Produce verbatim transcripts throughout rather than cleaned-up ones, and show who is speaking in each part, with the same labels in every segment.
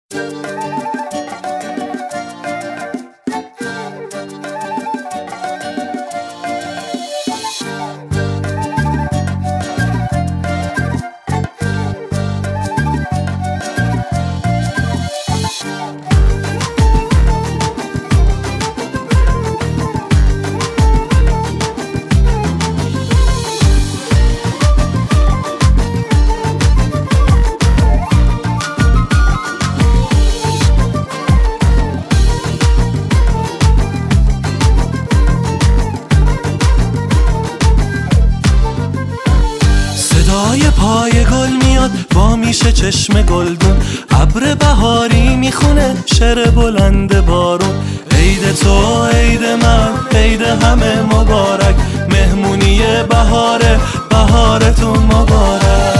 Speaker 1: صدای پای گل میاد با میشه چشم گلدون، ابر بهاری میخونه شعر بلند بارون. عید تو عید من عید همه مبارک، مهمونی بهاره بهارتون مبارک.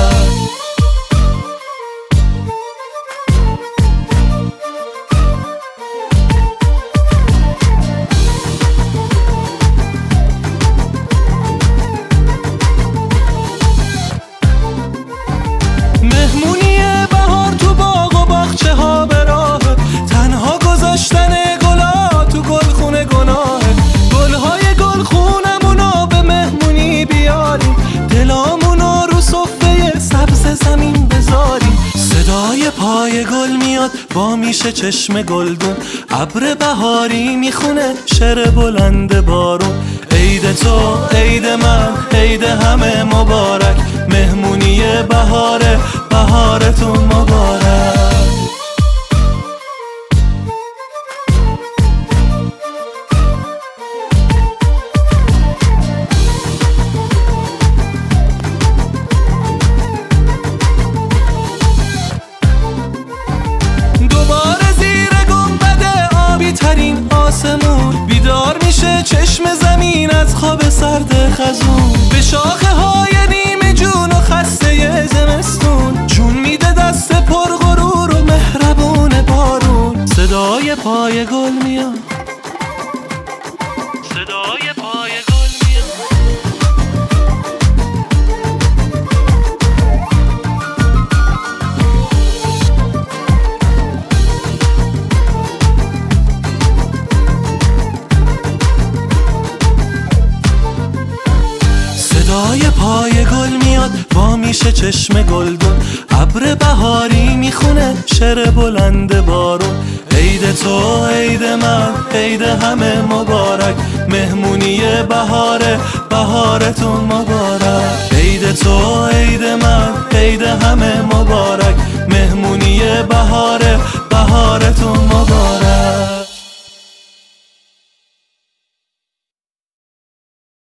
Speaker 1: مهمونی بهار تو باغ و باغچه ها به راه، تنها گذاشتن گلا تو گلخونه گناهه. گلهای گلخونمونو به مهمونی بیاریم، دلامونو رو صفحه سبز زمین بذاریم. صدای پای گل میاد با میشه چشم گلدون، ابر بهاری میخونه شعر بلند بارون. عید تو عید من عید همه مبارک، مهمونی بهاره بهارتون مبارک. دوباره زیر گنبد آبی ترین آسمون، بیدار میشه چشم زمین از خواب سرد خزون. به شاخه های نیمه جون و خسته زمستون، جون میده دست پر غرور و مهربون بارون. صدای پای گل میاد، صدای پای گل میاد. صدای پای گل میاد با میشه چشم گلدون، ابر بهاری میخونه شعر بلند بارون. عید تو عید من عید همه مبارک، مهمونی بهاره بهارتون مبارک. عید تو عید من عید همه مبارک، مهمونی بهاره بهارتون